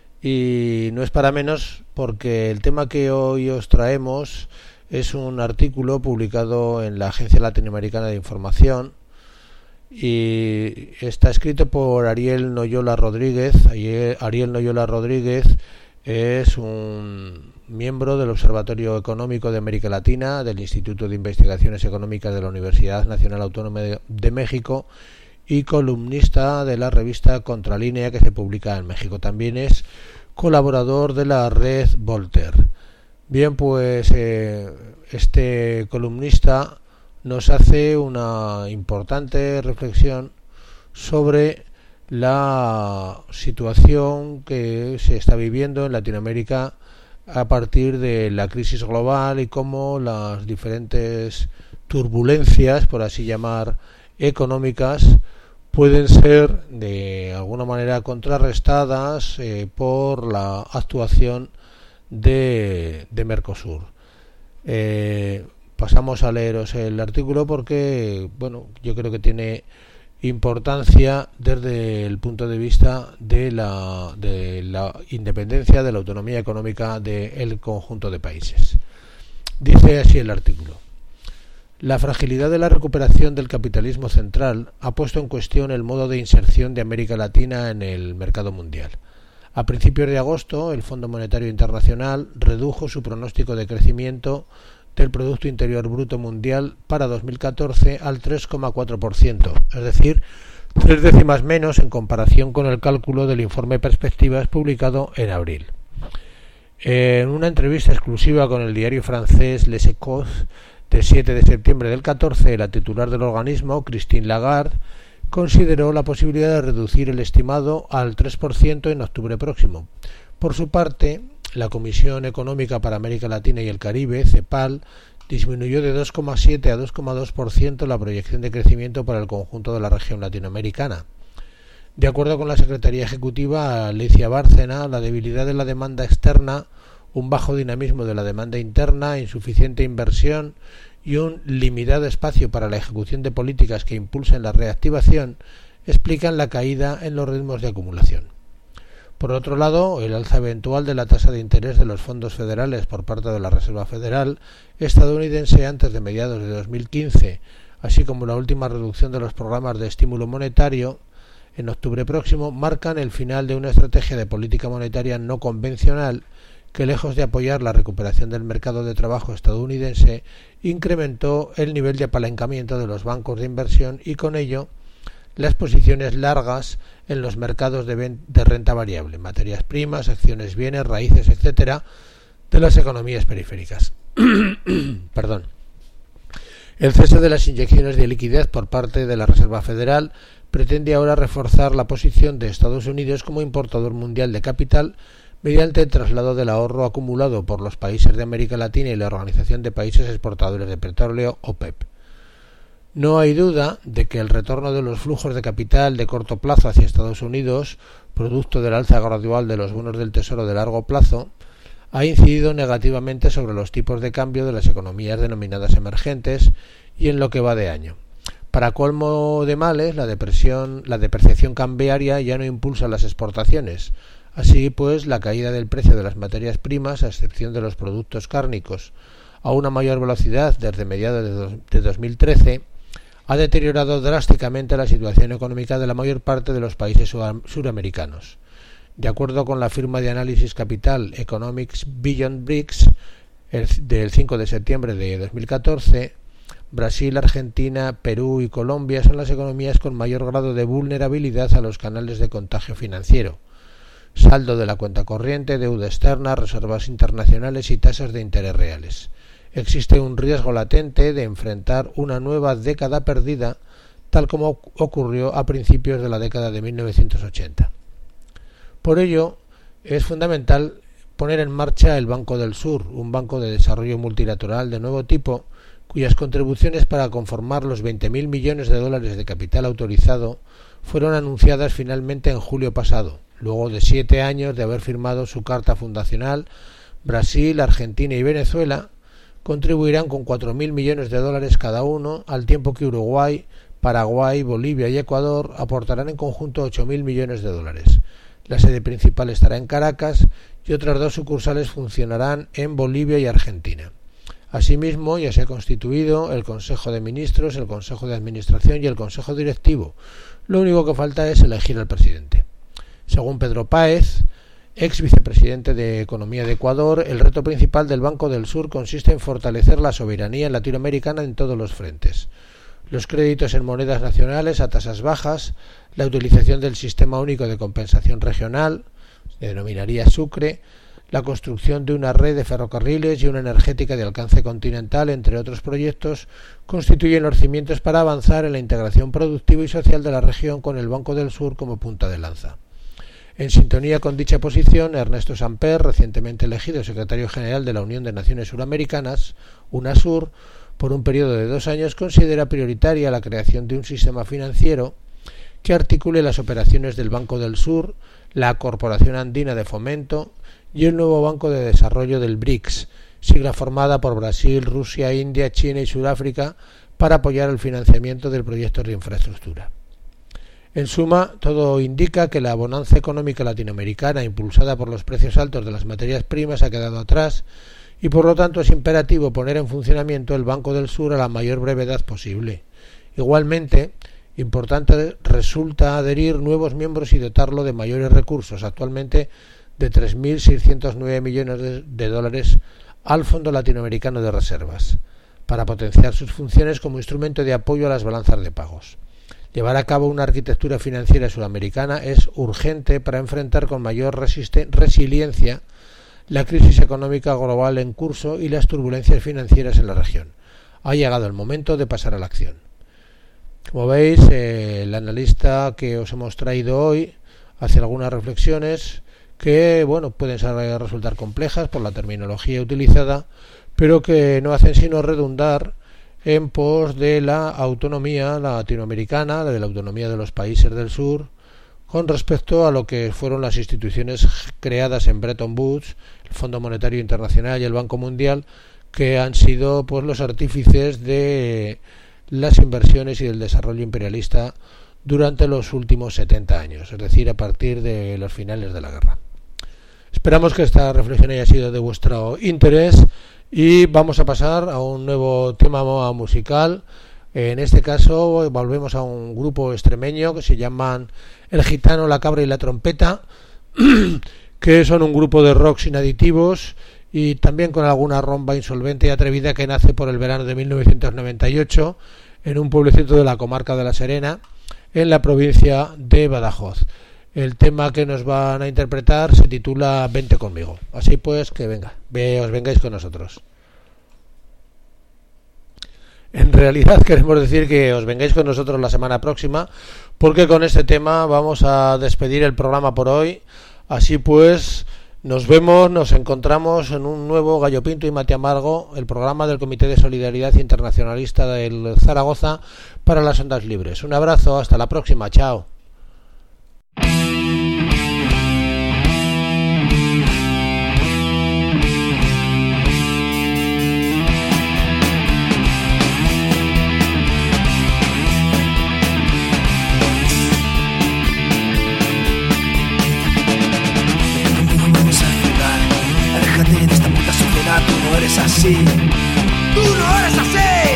y no es para menos porque el tema que hoy os traemos es un artículo publicado en la Agencia Latinoamericana de Información y está escrito por Ariel Noyola Rodríguez. Ariel Noyola Rodríguez es un miembro del Observatorio Económico de América Latina del Instituto de Investigaciones Económicas de la Universidad Nacional Autónoma de México y columnista de la revista Contralínea, que se publica en México. También es colaborador de la red Voltaire. Bien, pues este columnista nos hace una importante reflexión sobre la situación que se está viviendo en Latinoamérica a partir de la crisis global y cómo las diferentes turbulencias, por así llamar, económicas pueden ser de alguna manera contrarrestadas por la actuación de Mercosur. Pasamos a leeros el artículo porque, bueno, yo creo que tiene importancia desde el punto de vista de la independencia, de la autonomía económica del conjunto de países. Dice así el artículo: la fragilidad de la recuperación del capitalismo central ha puesto en cuestión el modo de inserción de América Latina en el mercado mundial. A principios de agosto, el Fondo Monetario Internacional redujo su pronóstico de crecimiento del Producto Interior Bruto Mundial para 2014 al 3,4%, es decir, 3 décimas menos en comparación con el cálculo del informe Perspectivas publicado en abril. En una entrevista exclusiva con el diario francés Les Echos del 7 de septiembre del 14, la titular del organismo, Christine Lagarde, consideró la posibilidad de reducir el estimado al 3% en octubre próximo. Por su parte, La Comisión Económica para América Latina y el Caribe, CEPAL, disminuyó de 2,7 a 2,2% la proyección de crecimiento para el conjunto de la región latinoamericana. De acuerdo con la Secretaría Ejecutiva Alicia Bárcena, la debilidad de la demanda externa, un bajo dinamismo de la demanda interna, insuficiente inversión y un limitado espacio para la ejecución de políticas que impulsen la reactivación explican la caída en los ritmos de acumulación. Por otro lado, el alza eventual de la tasa de interés de los fondos federales por parte de la Reserva Federal estadounidense antes de mediados de 2015, así como la última reducción de los programas de estímulo monetario en octubre próximo, marcan el final de una estrategia de política monetaria no convencional que, lejos de apoyar la recuperación del mercado de trabajo estadounidense, incrementó el nivel de apalancamiento de los bancos de inversión y con ello las posiciones largas en los mercados de renta variable, materias primas, acciones, bienes, raíces, etcétera, de las economías periféricas. Perdón. El cese de las inyecciones de liquidez por parte de la Reserva Federal pretende ahora reforzar la posición de Estados Unidos como importador mundial de capital mediante el traslado del ahorro acumulado por los países de América Latina y la Organización de Países Exportadores de Petróleo, OPEP. No hay duda de que el retorno de los flujos de capital de corto plazo hacia Estados Unidos, producto del alza gradual de los bonos del Tesoro de largo plazo, ha incidido negativamente sobre los tipos de cambio de las economías denominadas emergentes y en lo que va de año. Para colmo de males, la depreciación cambiaria ya no impulsa las exportaciones. Así pues, la caída del precio de las materias primas, a excepción de los productos cárnicos, a una mayor velocidad desde mediados de 2013, ha deteriorado drásticamente la situación económica de la mayor parte de los países suramericanos. De acuerdo con la firma de análisis capital Economics Beyond BRICS del 5 de septiembre de 2014, Brasil, Argentina, Perú y Colombia son las economías con mayor grado de vulnerabilidad a los canales de contagio financiero. Saldo de la cuenta corriente, deuda externa, reservas internacionales y tasas de interés reales. Existe un riesgo latente de enfrentar una nueva década perdida, tal como ocurrió a principios de la década de 1980. Por ello, es fundamental poner en marcha el Banco del Sur, un banco de desarrollo multilateral de nuevo tipo, cuyas contribuciones para conformar los 20.000 millones de dólares de capital autorizado fueron anunciadas finalmente en julio pasado, luego de 7 años de haber firmado su carta fundacional. Brasil, Argentina y Venezuela contribuirán con 4.000 millones de dólares cada uno, al tiempo que Uruguay, Paraguay, Bolivia y Ecuador aportarán en conjunto 8.000 millones de dólares. La sede principal estará en Caracas y otras 2 sucursales funcionarán en Bolivia y Argentina. Asimismo, ya se ha constituido el Consejo de Ministros, el Consejo de Administración y el Consejo Directivo. Lo único que falta es elegir al presidente. Según Pedro Páez, ex vicepresidente de Economía de Ecuador, el reto principal del Banco del Sur consiste en fortalecer la soberanía latinoamericana en todos los frentes. Los créditos en monedas nacionales a tasas bajas, la utilización del Sistema Único de Compensación Regional, se denominaría SUCRE, la construcción de una red de ferrocarriles y una energética de alcance continental, entre otros proyectos, constituyen los cimientos para avanzar en la integración productiva y social de la región con el Banco del Sur como punta de lanza. En sintonía con dicha posición, Ernesto Samper, recientemente elegido secretario general de la Unión de Naciones Suramericanas, UNASUR, por un periodo de 2 años, considera prioritaria la creación de un sistema financiero que articule las operaciones del Banco del Sur, la Corporación Andina de Fomento y el nuevo Banco de Desarrollo del BRICS, sigla formada por Brasil, Rusia, India, China y Sudáfrica, para apoyar el financiamiento del proyecto de infraestructura. En suma, todo indica que la bonanza económica latinoamericana, impulsada por los precios altos de las materias primas, ha quedado atrás y por lo tanto es imperativo poner en funcionamiento el Banco del Sur a la mayor brevedad posible. Igualmente, importante resulta adherir nuevos miembros y dotarlo de mayores recursos, actualmente de 3.609 millones de dólares, al Fondo Latinoamericano de Reservas, para potenciar sus funciones como instrumento de apoyo a las balanzas de pagos. Llevar a cabo una arquitectura financiera sudamericana es urgente para enfrentar con mayor resiliencia la crisis económica global en curso y las turbulencias financieras en la región. Ha llegado el momento de pasar a la acción. Como veis, el analista que os hemos traído hoy hace algunas reflexiones que bueno, pueden resultar complejas por la terminología utilizada, pero que no hacen sino redundar en pos de la autonomía latinoamericana, de la autonomía de los países del sur, con respecto a lo que fueron las instituciones creadas en Bretton Woods, el Fondo Monetario Internacional y el Banco Mundial, que han sido pues los artífices de las inversiones y del desarrollo imperialista durante los últimos 70 años, es decir, a partir de los finales de la guerra. Esperamos que esta reflexión haya sido de vuestro interés y vamos a pasar a un nuevo tema musical. En este caso volvemos a un grupo extremeño que se llaman El Gitano, la Cabra y la Trompeta, que son un grupo de rock sin aditivos y también con alguna rumba insolvente y atrevida, que nace por el verano de 1998 en un pueblecito de la comarca de La Serena, en la provincia de Badajoz. El tema que nos van a interpretar se titula Vente conmigo. Así pues, que os vengáis con nosotros. En realidad queremos decir que os vengáis con nosotros la semana próxima, porque con este tema vamos a despedir el programa por hoy. Así pues, nos encontramos en un nuevo Gallo Pinto y Mate Amargo, el programa del Comité de Solidaridad Internacionalista del Zaragoza para las Ondas Libres. Un abrazo, hasta la próxima, chao. De esta puta sociedad, tú no eres así. ¡Tú no eres así!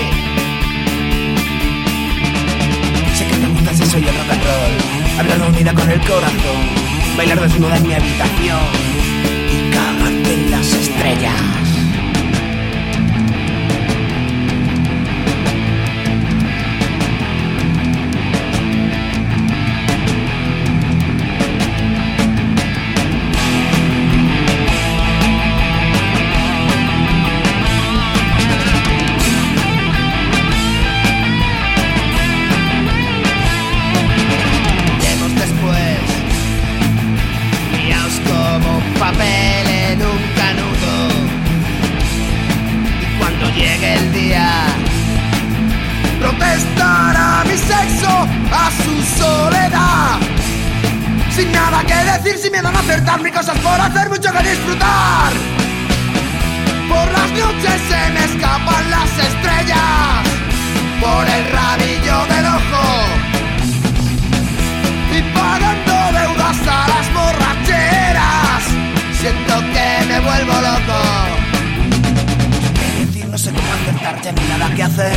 Sé que te gusta el sexo y el rock and roll, hablar unida con el corazón, bailar desnuda en mi habitación y cagarte en las estrellas. Papel en un canudo, y cuando llegue el día protestará mi sexo a su soledad, sin nada que decir, sin miedo a no acertar, ni cosas por hacer, mucho que disfrutar. Por las noches se me escapan las estrellas por el rabillo del ojo, y pagando deudas a las borracheras siento que me vuelvo loco. Es decir, no sé cómo acertarte ni nada que hacer.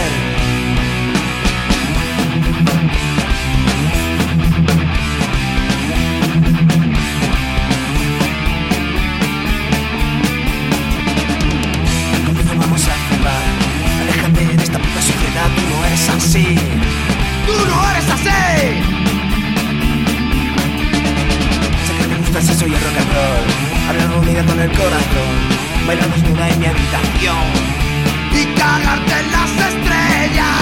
Conmigo vamos a jugar. Aléjate de esta puta sociedad, tú no eres así. ¡Tú no eres así! Sé que te gusta el sexo y el rock and roll, hablar unida con el corazón, bailar desnuda en mi habitación y cagarte en las estrellas.